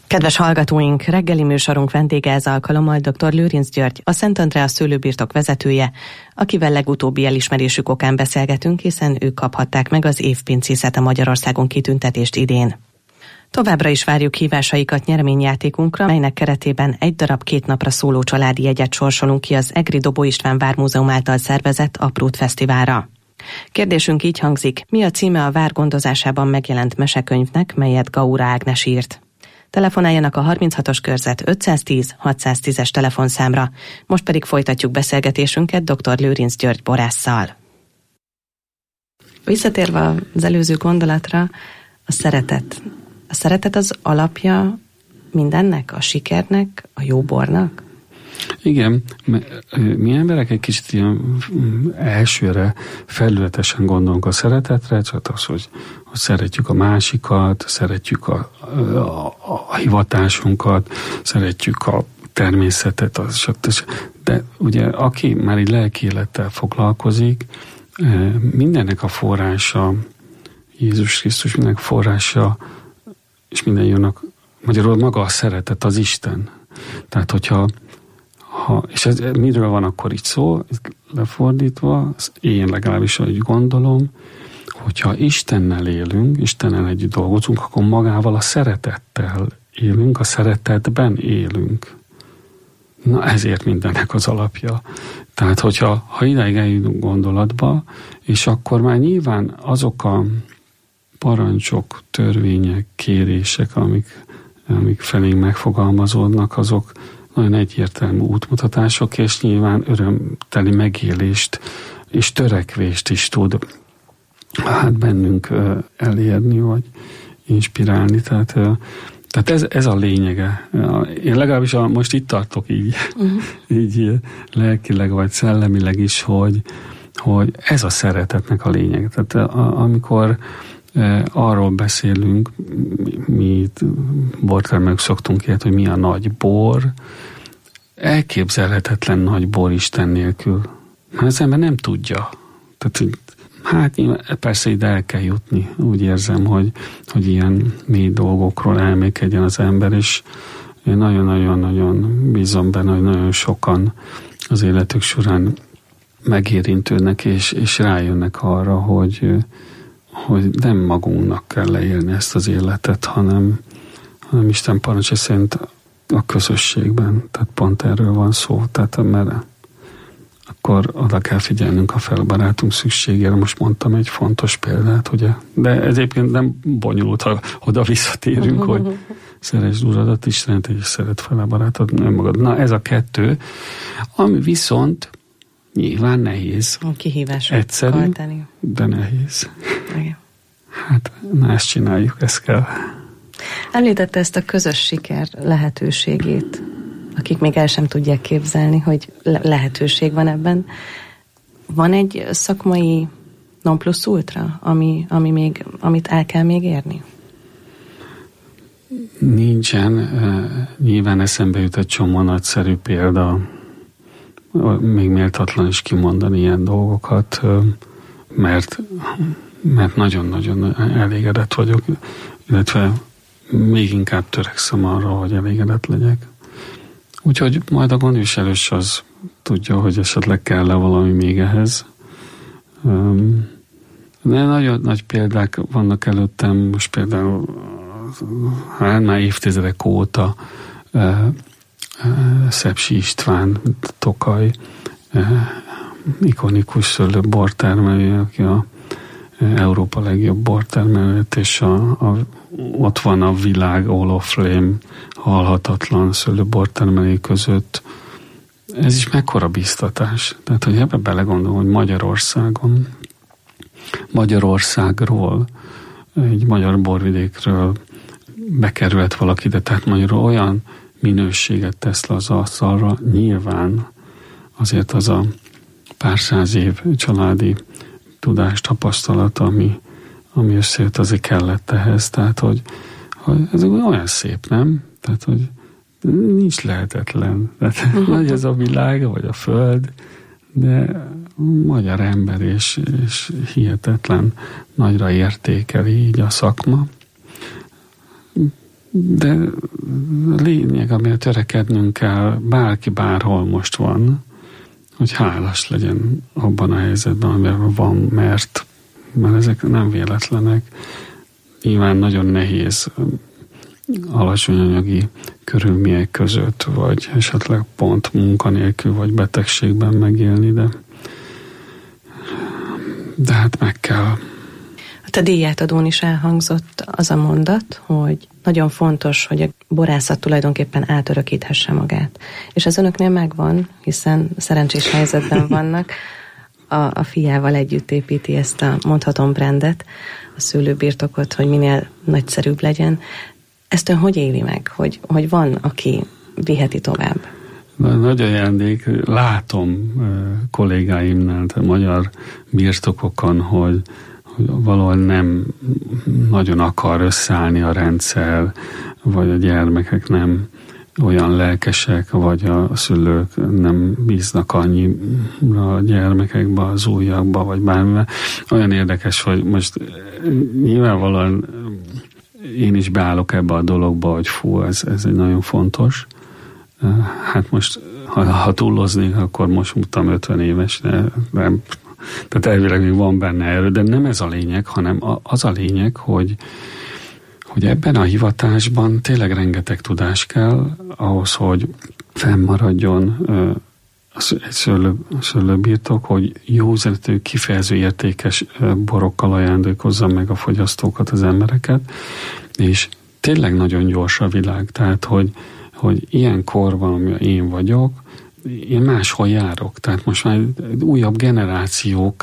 Kedves hallgatóink, reggeli műsorunk vendége ez alkalommal dr. Lőrinc György, a Szent Andrea szőlőbirtok vezetője, akivel legutóbbi elismerésük okán beszélgetünk, hiszen ők kaphatták meg az évpincészete Magyarországon kitüntetést idén. Továbbra is várjuk hívásaikat nyereményjátékunkra, melynek keretében egy darab két napra szóló családi jegyet sorsolunk ki az Egri Dobó István Vármúzeum által szervezett Aprót Fesztiválra. Kérdésünk így hangzik: mi a címe a vár gondozásában megjelent mesekönyvnek, melyet Gaura Ágnes írt? Telefonáljanak a harminchatos körzet ötszáztíz hatszáztízes telefonszámra, most pedig folytatjuk beszélgetésünket dr. Lőrinc György borásszal. Visszatérve az előző gondolatra, a szeretet. A szeretet az alapja mindennek, a sikernek, a jó bornak? Igen, mi emberek egy kicsit ilyen elsőre felületesen gondolunk a szeretetre, csak az, hogy, hogy szeretjük a másikat, szeretjük a, a, a hivatásunkat, szeretjük a természetet, az, de ugye aki már így lelki élettel foglalkozik, mindennek a forrása, Jézus Krisztus mindennek forrása, és minden jönnek, magyarul maga a szeretet, az Isten. Tehát, hogyha ha, és ez miről van akkor itt szó, lefordítva, én legalábbis úgy gondolom, hogyha Istennel élünk, Istennel együtt dolgozunk, akkor magával a szeretettel élünk, a szeretetben élünk. Na ezért mindennek az alapja. Tehát, hogyha ha ideig eljutunk gondolatba, és akkor már nyilván azok a parancsok, törvények, kérések, amik, amik felénk megfogalmazódnak, azok nagyon egyértelmű útmutatások, és nyilván örömteli megélést és törekvést is tud hát bennünk elérni, vagy inspirálni. Tehát, tehát ez, ez a lényege. Én legalábbis a, most itt tartok így, uh-huh. így lelkileg, vagy szellemileg is, hogy, hogy ez a szeretetnek a lényege. Tehát a, amikor arról beszélünk, mi itt bortermelők szoktunk ilyet, hogy mi a nagy bor, elképzelhetetlen nagy bor Isten nélkül. Mert az ember nem tudja. Tehát, hát persze ide el kell jutni. Úgy érzem, hogy, hogy ilyen mély dolgokról elmékedjen az ember, és én nagyon-nagyon-nagyon bízom benne, hogy nagyon sokan az életük során megérintődnek, és, és rájönnek arra, hogy hogy nem magunknak kell leélni ezt az életet, hanem, hanem Isten parancsa szerint a közösségben. Tehát pont erről van szó. Tehát mert akkor oda kell figyelnünk a felbarátunk szükségére. Most mondtam egy fontos példát, ugye? De ez egyébként nem bonyolult, ha oda visszatérünk, hogy szeresd Uradat, Istenet, és szeret fel a barátod, önmagad. Na ez a kettő, ami viszont nyilván nehéz. A kihívások. Egyszerű, kaltani. De nehéz. Igen. Hát, na ezt csináljuk, ezt kell. Említette ezt a közös siker lehetőségét, akik még el sem tudják képzelni, hogy lehetőség van ebben. Van egy szakmai non plus ultra, ami, ami még, amit el kell még érni? Nincsen. Nyilván eszembe jut egy csomó nagyszerű példa, még méltatlan is kimondani ilyen dolgokat, mert, mert nagyon-nagyon elégedett vagyok, illetve még inkább törekszem arra, hogy elégedett legyek. Úgyhogy majd a gondviselős az tudja, hogy esetleg kell-e valami még ehhez. De nagyon nagy példák vannak előttem, most például hát már évtizedek óta Szepsi István, Tokaj ikonikus szőlőbortermelő, aki a Európa legjobb bortermelőt, és a, a, ott van a világ Hall of Fame halhatatlan szőlőbortermelői között. Ez is mekkora biztatás. Tehát, hogy ebbe belegondolom, hogy Magyarországon, Magyarországról, egy magyar borvidékről bekerült valaki, de tehát magyarul olyan minőséget tesz le az asztalra, nyilván azért az a pár száz év családi tudás, tapasztalat, ami, ami összejött, azért kellett ehhez. Tehát, hogy, hogy ez olyan szép, nem? Tehát, hogy nincs lehetetlen. Tehát, uh-huh. Nagy ez a világ, vagy a föld, de magyar ember, és, és hihetetlen nagyra értékeli így a szakma. de lényeg, amire törekednünk kell, bárki bárhol most van, hogy hálás legyen abban a helyzetben, amiben van, mert, mert ezek nem véletlenek. Nyilván nagyon nehéz alacsony anyagi körülmények között, vagy esetleg pont munkanélkül, vagy betegségben megélni, de, de hát meg kell. A te díjátadón is elhangzott az a mondat, hogy nagyon fontos, hogy a borászat tulajdonképpen átörökíthesse magát. És ez önöknél megvan, hiszen szerencsés helyzetben vannak. A, a fiával együtt építi ezt a, mondhatom, brandet, a szőlőbirtokot, hogy minél nagyszerűbb legyen. Ezt ön hogy éli meg, hogy, hogy van, aki viheti tovább? Nagy ajándék, látom kollégáimnál, a magyar birtokokon, hogy, hogy valahol nem nagyon akar összeállni a rendszer, vagy a gyermekek nem olyan lelkesek, vagy a szülők nem bíznak annyira a gyermekekbe, az ujjakba, vagy bármivel. Olyan érdekes, hogy most nyilvánvalóan én is beállok ebbe a dologba, hogy fú, ez, ez egy nagyon fontos. Hát most, ha, ha túlloznék, akkor most mutam ötven éves, de nem, tehát elvileg még van benne erő, de nem ez a lényeg, hanem az a lényeg, hogy, hogy ebben a hivatásban tényleg rengeteg tudás kell ahhoz, hogy fennmaradjon egy szőlő, szőlőbirtok, hogy jó üzenetű, kifejező értékes borokkal ajándékozza meg a fogyasztókat, az embereket, és tényleg nagyon gyors a világ, tehát hogy, hogy ilyen korban, ami én vagyok, én máshol járok, tehát most már újabb generációk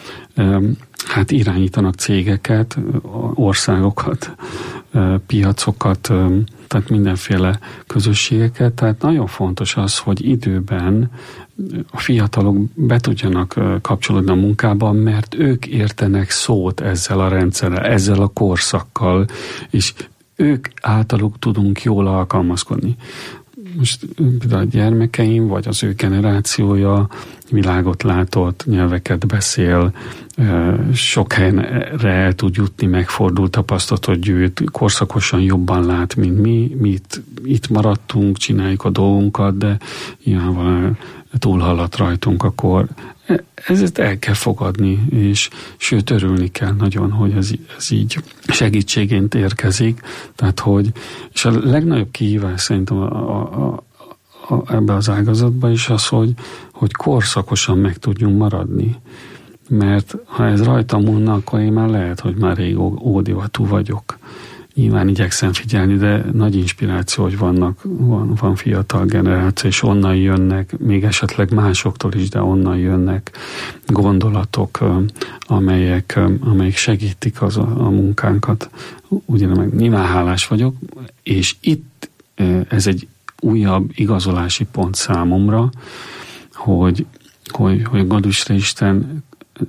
hát irányítanak cégeket, országokat, piacokat, tehát mindenféle közösségeket, tehát nagyon fontos az, hogy időben a fiatalok be tudjanak kapcsolódni a munkában, mert ők értenek szót ezzel a rendszerrel, ezzel a korszakkal, és ők általuk tudunk jól alkalmazkodni. Most például a gyermekeim, vagy az ő generációja világot látott, nyelveket beszél, sok helyre el tud jutni, megfordult tapasztalatot gyűjt, korszakosan jobban lát, mint mi. Mi itt, itt maradtunk, csináljuk a dolgunkat, de nyilvánvalóan túlhaladt rajtunk a kor. Ezt el kell fogadni, és sőt, örülni kell nagyon, hogy ez, ez így segítségént érkezik. Tehát, hogy, és a legnagyobb kihívás szerintem a, a, a, a, ebbe az ágazatban is az, hogy, hogy korszakosan meg tudjunk maradni. Mert ha ez rajtam múlna, akkor én már lehet, hogy már rég ódivatú vagyok. Nyilván igyekszem figyelni, de nagy inspiráció, hogy vannak, van, van fiatal generáció, és onnan jönnek, még esetleg másoktól is, de onnan jönnek gondolatok, amelyek, amelyek segítik az a, a munkánkat. Ugyan meg nyilván hálás vagyok, és itt ez egy újabb igazolási pont számomra, hogy, hogy, hogy Gadusra Isten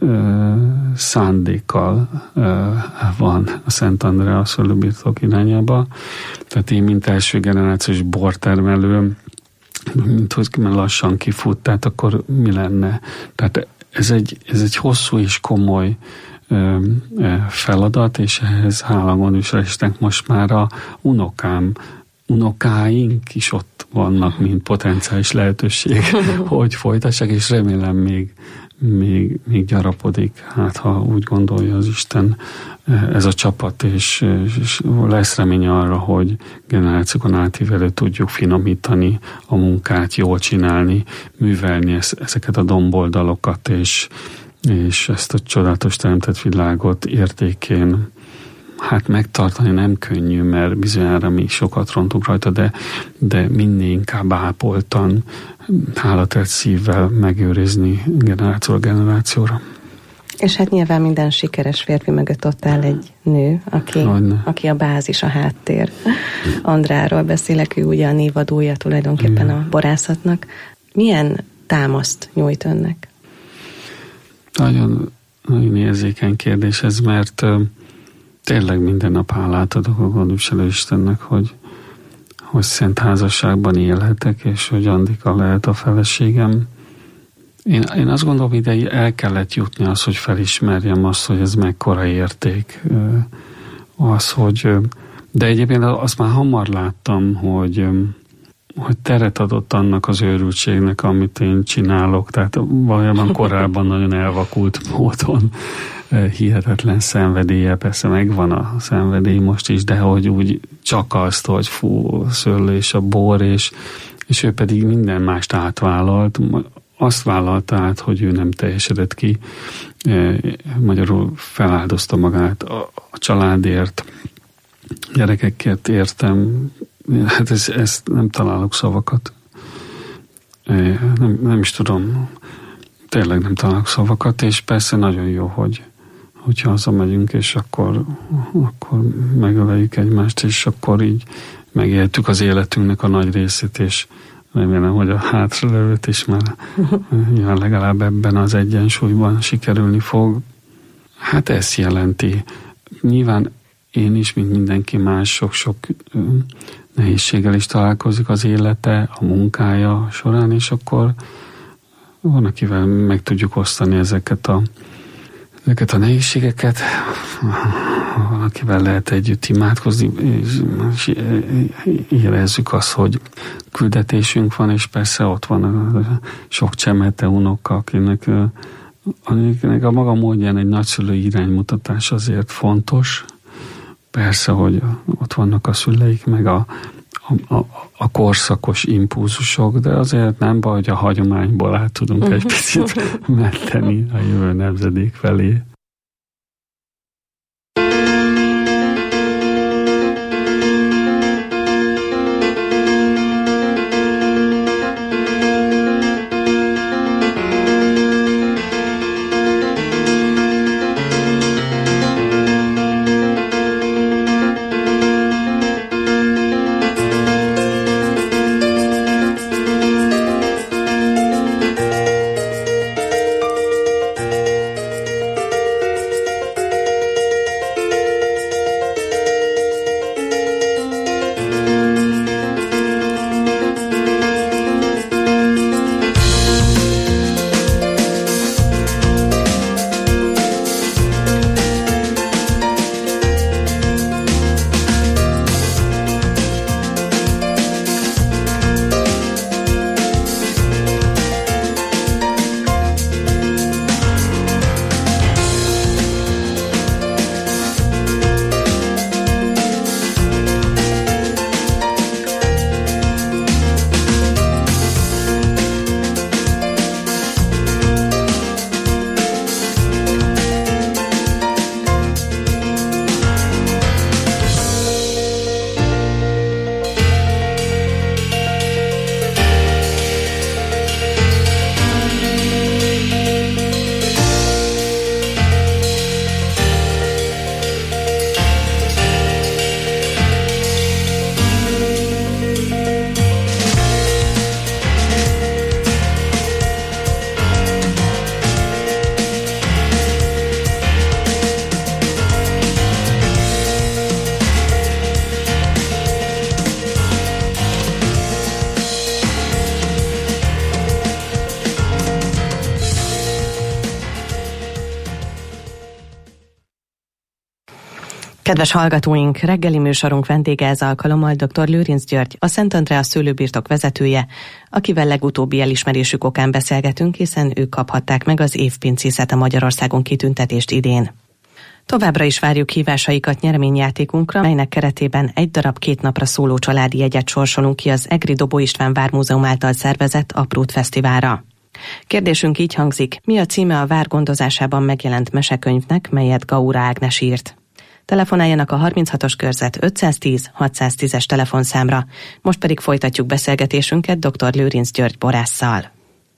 szándékkal van a Szent Andrea szőlőbirtok irányába. Tehát én, mint első generációs bortermelő, mint hogy lassan kifut, tehát akkor mi lenne? Tehát ez egy, ez egy hosszú és komoly feladat, és ehhez hála Gadusra Istennek most már a unokám, unokáink is ott vannak, mint potenciális lehetőség, hogy folytassák, és remélem még Még, még gyarapodik, hát ha úgy gondolja az Isten ez a csapat, és, és lesz reménye arra, hogy generációkon átívelő tudjuk finomítani a munkát, jól csinálni, művelni ezeket a domboldalokat, és, és ezt a csodálatos teremtett világot értékén hát megtartani nem könnyű, mert bizonyára mi sokat rontunk rajta, de, de minél inkább ápoltan, hálatett szívvel megőrizni generációra generációra. És hát nyilván minden sikeres férfi mögött ott áll egy nő, aki, aki a bázis, a háttér. Andráról beszélek, ő ugye a névadója tulajdonképpen igen. A borászatnak. Milyen támaszt nyújt önnek? Nagyon, nagyon érzékeny kérdés ez, mert tényleg minden nap hálát adok a gondviselő Istennek, hogy, hogy szent házasságban élhetek, és hogy Andika lehet a feleségem. Én, én azt gondolom, ide el kellett jutni az, hogy felismerjem azt, hogy ez mekkora érték. Az, hogy De egyébként azt már hamar láttam, hogy, hogy teret adott annak az őrültségnek, amit én csinálok. Tehát valójában korábban nagyon elvakult módon hihetetlen szenvedélye, persze megvan a szenvedély most is, de hogy úgy csak azt, hogy fú, szőlő és a bor, és, és ő pedig minden mást átvállalt. Azt vállalta át, hogy ő nem teljesedett ki. Magyarul feláldozta magát a, a családért, gyerekekért értem. Hát ez, ezt nem találok szavakat. Nem, nem is tudom. Tényleg nem találok szavakat, és persze nagyon jó, hogy hogyha hazamegyünk, és akkor, akkor megöleljük egymást, és akkor így megéltük az életünknek a nagy részét, és remélem, hogy a hátralevőt is már legalább ebben az egyensúlyban sikerülni fog. Hát ezt jelenti. Nyilván én is, mint mindenki más, sok-sok nehézséggel is találkozik az élete, a munkája során, és akkor van, akivel meg tudjuk osztani ezeket a, ezeket a nehézségeket, van, akivel lehet együtt imádkozni, és érezzük azt, hogy küldetésünk van, és persze ott van a sok csemete unoka, akinek, akinek a maga módján egy nagyszülői iránymutatás azért fontos. Persze, hogy ott vannak a szüleik, meg a A, a, a korszakos impulzusok, de azért nem baj, hogy a hagyományból át tudunk egy picit menteni a jövő nemzedék felé. Kedves hallgatóink, reggeli műsorunk vendége ez alkalommal dr. Lőrinc György, a Szent Andrea szőlőbirtok vezetője, akivel legutóbbi elismerésük okán beszélgetünk, hiszen ők kaphatták meg az évpincészete Magyarországon kitüntetést idén. Továbbra is várjuk hívásaikat nyereményjátékunkra, melynek keretében egy darab két napra szóló családi jegyet sorsolunk ki az Egri Dobó István Vármúzeum által szervezett Aprót Fesztiválra. Kérdésünk így hangzik: mi a címe a vár gondozásában megjelent mesekönyvnek, melyet Gaura Ágnes írt? Telefonáljanak a harminchatos körzet ötszáztíz hatszáztízes telefonszámra. Most pedig folytatjuk beszélgetésünket dr. Lőrinc György borásszal.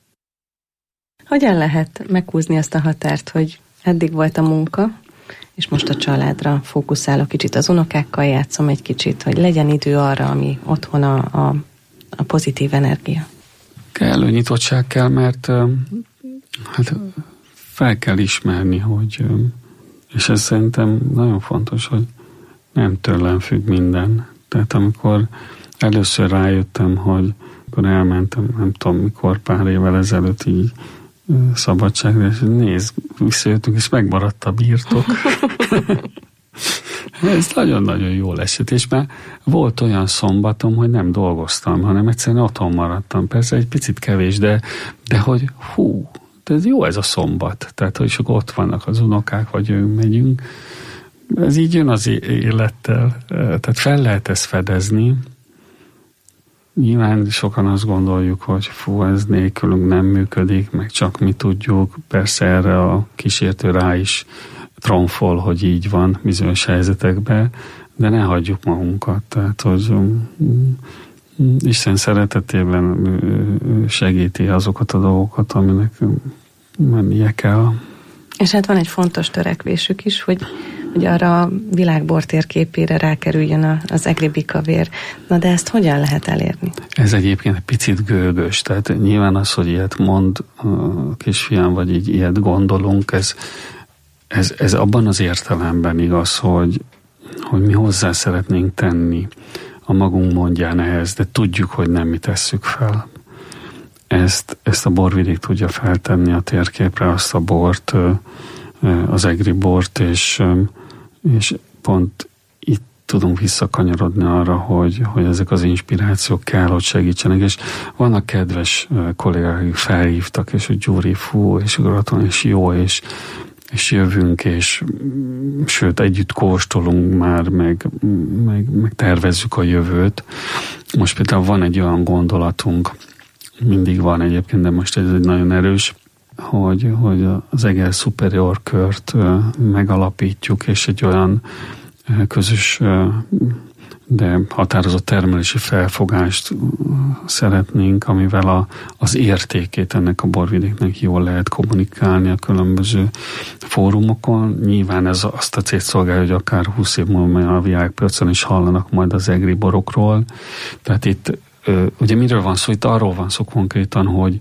Hogyan lehet meghúzni azt a határt, hogy eddig volt a munka, és most a családra fókuszálok, kicsit az unokákkal játszom egy kicsit, hogy legyen idő arra, ami otthon a, a, a pozitív energia? Kellő nyitottság kell, mert hát fel kell ismerni, hogy, és ez szerintem nagyon fontos, hogy nem tőlem függ minden. Tehát amikor először rájöttem, hogy akkor elmentem, nem tudom mikor, pár évvel ezelőtt így szabadságra, és nézd, visszajöttünk, és megmaradt a birtok. Ez nagyon-nagyon jól esett, és már volt olyan szombatom, hogy nem dolgoztam, hanem egyszerűen otthon maradtam. Persze egy picit kevés, de, de hogy hú, de ez jó ez a szombat. Tehát, hogy sok ott vannak az unokák, vagy ők megyünk. Ez így jön az élettel. Tehát fel lehet ezt fedezni. Nyilván sokan azt gondoljuk, hogy fú, ez nélkülünk nem működik, meg csak mi tudjuk. Persze erre a kísértő rá is tronfol, hogy így van bizonyos helyzetekben, de ne hagyjuk magunkat. Tehát, hogy Isten szeretetében segíti azokat a dolgokat, aminek mennie kell. És hát van egy fontos törekvésük is, hogy, hogy arra a világbor térképére rákerüljön az egri bikavér. Na de ezt hogyan lehet elérni? Ez egyébként egy picit gőgös, tehát nyilván az, hogy ilyet mond kisfiam, vagy így ilyet gondolunk, ez, ez, ez abban az értelemben igaz, hogy, hogy mi hozzá szeretnénk tenni a magunk mondján ehhez, de tudjuk, hogy nem mi tesszük fel. Ezt, ezt a borvidék tudja feltenni a térképre, azt a bort, az egri bort, és, és pont itt tudunk visszakanyarodni arra, hogy, hogy ezek az inspirációk kell, hogy segítsenek, és vannak kedves kollégák, akik felhívtak, és hogy Gyuri, fú, és gratulálom, és jó, és, és jövünk, és sőt, együtt kóstolunk már, meg, meg, meg tervezzük a jövőt. Most például van egy olyan gondolatunk, mindig van egyébként, de most ez egy nagyon erős, hogy, hogy az Eger Superior kört megalapítjuk, és egy olyan közös, de határozott termelési felfogást szeretnénk, amivel a, az értékét ennek a borvidéknek jól lehet kommunikálni a különböző fórumokon. Nyilván ez azt a célt szolgálja, hogy akár húsz év múlva a világpiacon is hallanak majd az egri borokról. Tehát itt ugye miről van szó? Itt arról van szó konkrétan, hogy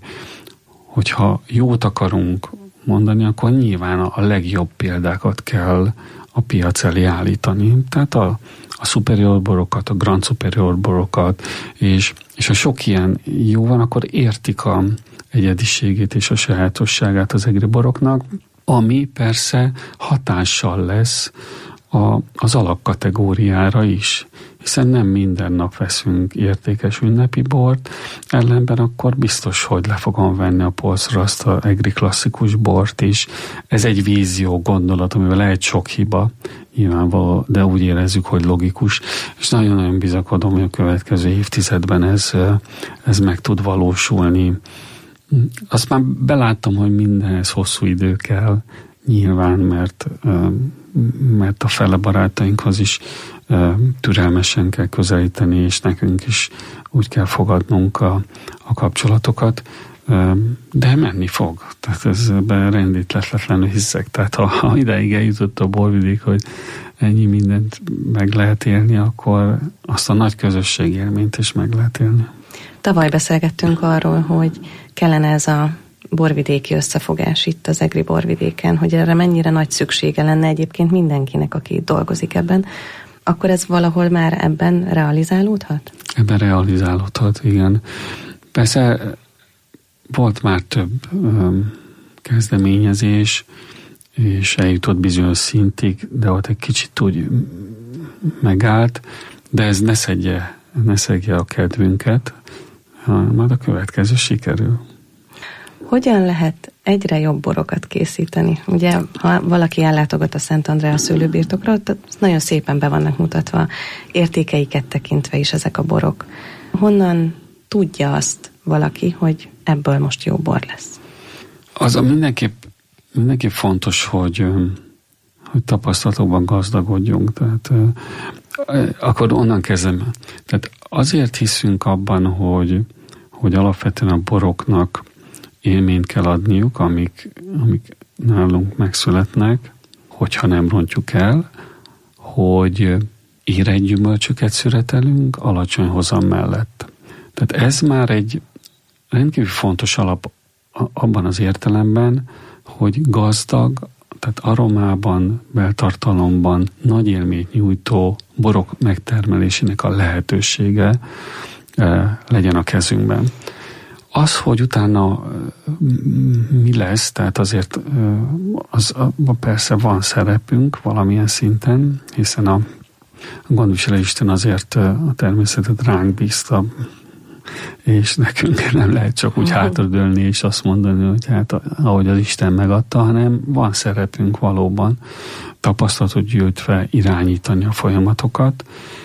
hogyha jót akarunk mondani, akkor nyilván a legjobb példákat kell a piac elé állítani. Tehát a, a superior borokat, a grand superior borokat, és, és ha sok ilyen jó van, akkor értik a egyediségét és a sajátosságát az egri boroknak, ami persze hatással lesz a, az alapkategóriára is, hiszen nem minden nap veszünk értékes ünnepi bort, ellenben akkor biztos, hogy le fogom venni a polcra azt a egri klasszikus bort is. Ez egy vízió gondolat, amivel lehet sok hiba, nyilvánvaló, de úgy érezzük, hogy logikus, és nagyon-nagyon bizakodom, hogy a következő évtizedben ez, ez meg tud valósulni. Azt már beláttam, hogy mindenhez hosszú idő kell, nyilván, mert, mert a fele barátainkhoz is türelmesen kell közelíteni, és nekünk is úgy kell fogadnunk a, a kapcsolatokat, de menni fog. Tehát ezben rendíthetetlenül hiszek. Tehát ha, ha ideig eljutott a borvidék, hogy ennyi mindent meg lehet élni, akkor azt a nagy közösség élményt is meg lehet élni. Tavaly beszélgettünk arról, hogy kellene ez a borvidéki összefogás itt az egri borvidéken, hogy erre mennyire nagy szüksége lenne egyébként mindenkinek, aki itt dolgozik ebben, akkor ez valahol már ebben realizálódhat? Ebben realizálódhat, igen. Persze volt már több um, kezdeményezés, és eljutott bizonyos szintig, de ott egy kicsit úgy megállt, de ez ne szedje, ne szedje a kedvünket, majd a következő sikerül. Hogyan lehet egyre jobb borokat készíteni? Ugye, ha valaki ellátogat a Szent Andrea szőlőbirtokra, ott nagyon szépen be vannak mutatva, értékeiket tekintve is ezek a borok. Honnan tudja azt valaki, hogy ebből most jó bor lesz? Az a mindenképp, mindenképp fontos, hogy, hogy tapasztalatokban gazdagodjunk. Tehát akkor onnan kezdem. Tehát azért hiszünk abban, hogy, hogy alapvetően a boroknak élményt kell adniuk, amik, amik nálunk megszületnek, hogyha nem rontjuk el, hogy érett gyümölcsöket szüretelünk alacsony hozam mellett. Tehát ez már egy rendkívül fontos alap abban az értelemben, hogy gazdag, tehát aromában, beltartalomban nagy élményt nyújtó borok megtermelésének a lehetősége legyen a kezünkben. Az, hogy utána mi lesz, tehát azért az, az, persze van szerepünk valamilyen szinten, hiszen a gondviselő Isten azért a természetet ránk bízta, és nekünk nem lehet csak úgy hátradőlni és azt mondani, hogy hát ahogy az Isten megadta, hanem van szerepünk valóban tapasztalatot gyűjtve irányítani a folyamatokat,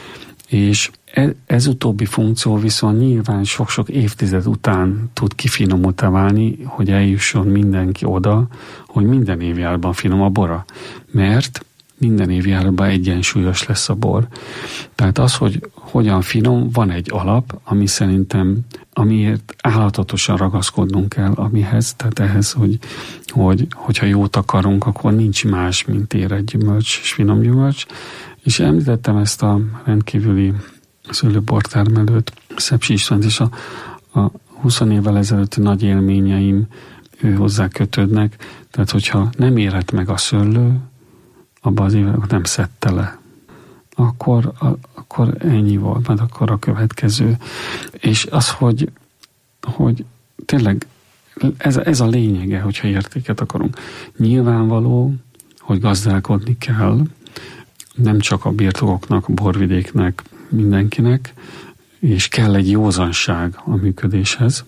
és ez utóbbi funkció viszont nyilván sok-sok évtized után tud kifinomultá válni, hogy eljusson mindenki oda, hogy minden évjárban finom a bora. Mert minden évjárban egyensúlyos lesz a bor. Tehát az, hogy hogyan finom, van egy alap, ami szerintem, amiért állatatosan ragaszkodnunk kell amihez, tehát ehhez, hogy, hogy hogyha jót akarunk, akkor nincs más, mint érett gyümölcs és finom gyümölcs. És említettem ezt a rendkívüli szőlőbortermelőt, Szepsi Istvánt, és a, a húsz évvel ezelőtti nagy élményeim ő hozzá kötődnek, tehát hogyha nem érett meg a szőlő, abban az évben nem szedte le. Akkor, a, akkor ennyi volt, majd akkor a következő. És az, hogy, hogy tényleg ez, ez a lényege, hogyha értéket akarunk. Nyilvánvaló, hogy gazdálkodni kell, nem csak a birtokoknak, a borvidéknek, mindenkinek, és kell egy józanság a működéshez,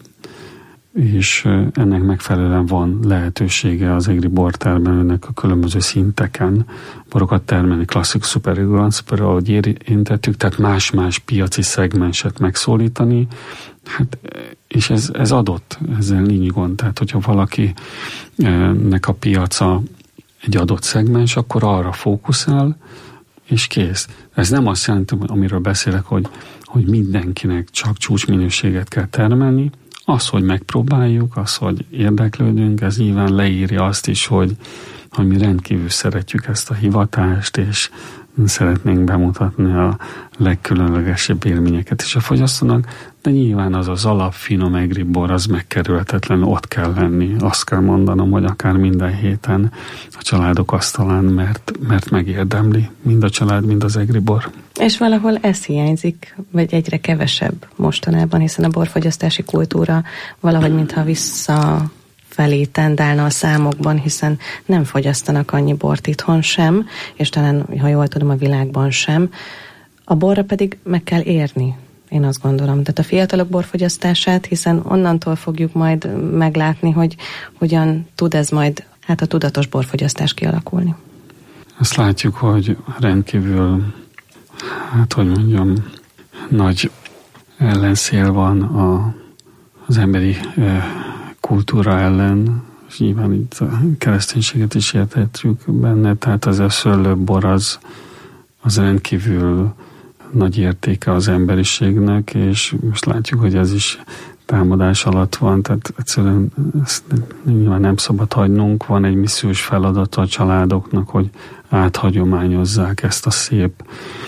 és ennek megfelelően van lehetősége az egri bortermelőnek a különböző szinteken borokat termelni, klasszik, szuper, grand, szuper, ahogy érintettük, tehát más-más piaci szegmenset megszólítani, hát, és ez, ez adott, ezzel nincs gond. Tehát, hogyha valakinek a piaca egy adott szegmens, akkor arra fókuszál, és kész. Ez nem azt jelenti, amiről beszélek, hogy, hogy mindenkinek csak csúcsminőséget kell termelni. Az, hogy megpróbáljuk, az, hogy érdeklődünk, ez nyilván leírja azt is, hogy, hogy mi rendkívül szeretjük ezt a hivatást, és szeretnénk bemutatni a legkülönlegesebb élményeket is a fogyasztónak, de nyilván az az alap finom egri bor, az megkerülhetetlen, ott kell lenni. Azt kell mondanom, hogy akár minden héten a családok asztalán, mert, mert megérdemli mind a család, mind az egri bor. És valahol ez hiányzik, vagy egyre kevesebb mostanában, hiszen a borfogyasztási kultúra valahogy mintha vissza felé tendálna a számokban, hiszen nem fogyasztanak annyi bort itthon sem, és talán, ha jól tudom, a világban sem. A borra pedig meg kell érni, én azt gondolom. Tehát a fiatalok borfogyasztását, hiszen onnantól fogjuk majd meglátni, hogy hogyan tud ez majd hát a tudatos borfogyasztás kialakulni. Azt látjuk, hogy rendkívül, hát hogy mondjam, nagy ellenszél van a, az emberi eh, kultúra ellen, és nyilván itt a kereszténységet is értettük benne, tehát az a szőlőbor az, az rendkívül nagy értéke az emberiségnek, és most látjuk, hogy ez is támadás alatt van, tehát egyszerűen ezt nyilván nem szabad hagynunk, van egy missziós feladata a családoknak, hogy áthagyományozzák ezt a szép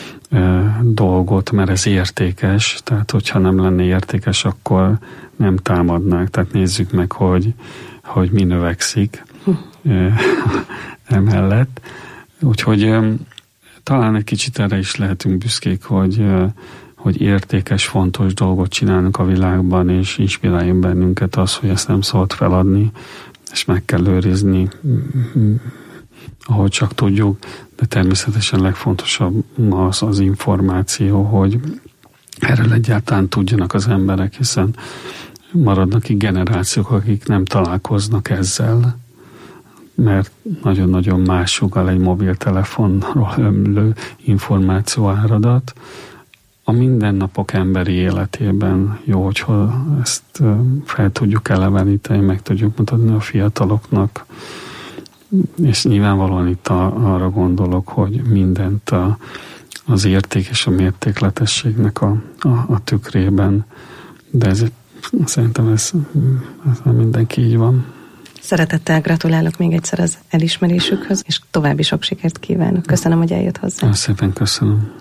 e, dolgot, mert ez értékes, tehát hogyha nem lenne értékes, akkor nem támadnák, tehát nézzük meg, hogy, hogy mi növekszik e, emellett. Úgyhogy e, talán egy kicsit erre is lehetünk büszkék, hogy e, hogy értékes, fontos dolgot csinálunk a világban, és inspiráljon bennünket az, hogy ezt nem szabad feladni, és meg kell őrizni, ahogy csak tudjuk, de természetesen legfontosabb az az információ, hogy erről egyáltalán tudjanak az emberek, hiszen maradnak ki generációk, akik nem találkoznak ezzel, mert nagyon-nagyon más sugall egy mobiltelefonról ömlő információ áradat. A mindennapok emberi életében jó, hogyha ezt fel tudjuk eleveníteni, meg tudjuk mutatni a fiataloknak, és nyilvánvalóan itt a, arra gondolok, hogy mindent a, az érték és a mértékletességnek a, a, a tükrében, de ez, szerintem ez, ez mindenki így van. Szeretettel gratulálok még egyszer az elismerésükhöz, és további sok sikert kívánok. Köszönöm, hogy eljött hozzá. Szépen köszönöm.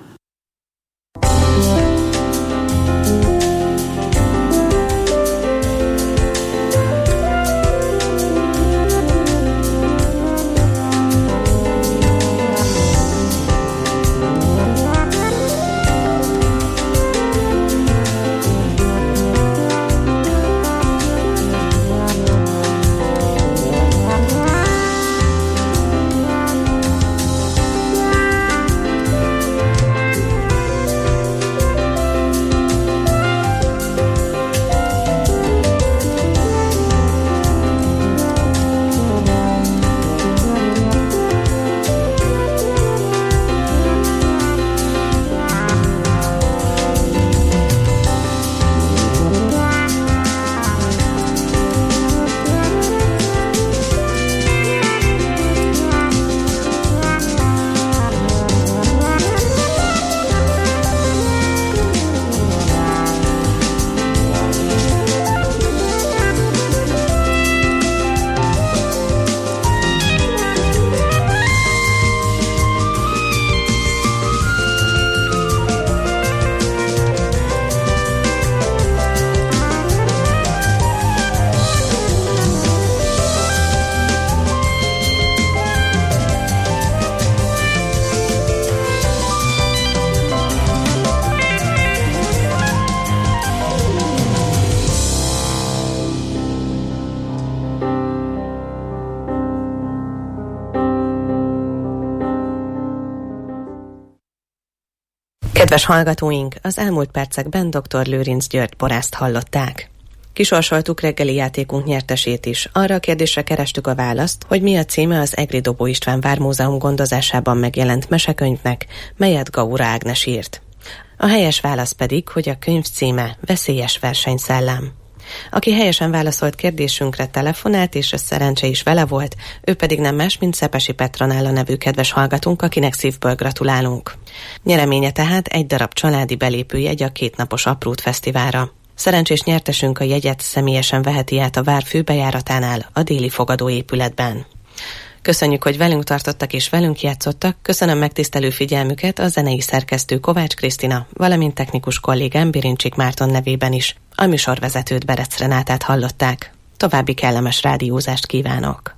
Kedves hallgatóink, az elmúlt percekben dr. Lőrinc György borászt hallották. Kisorsoltuk reggeli játékunk nyertesét is. Arra a kérdésre kerestük a választ, hogy mi a címe az Egri Dobó István Vármúzeum gondozásában megjelent mesekönyvnek, melyet Gaura Ágnes írt. A helyes válasz pedig, hogy a könyv címe Veszélyes versenyszellem. Aki helyesen válaszolt kérdésünkre, telefonált, és a szerencse is vele volt, ő pedig nem más, mint Szepesi Petronella nevű kedves hallgatónk, akinek szívből gratulálunk. Nyereménye tehát egy darab családi belépőjegy a kétnapos Aprót Fesztiválra. Szerencsés nyertesünk a jegyet személyesen veheti át a vár főbejáratánál, a déli fogadóépületben. Köszönjük, hogy velünk tartottak és velünk játszottak, köszönöm megtisztelő figyelmüket a zenei szerkesztő Kovács Krisztina, valamint technikus kollégám Birincsik Márton nevében is. A műsorvezetőt, Berec Renátát hallották. További kellemes rádiózást kívánok!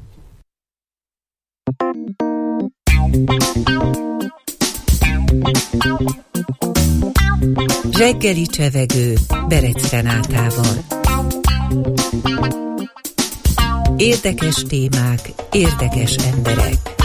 Reggeli csevegő Berec Renátával. Érdekes témák, érdekes emberek.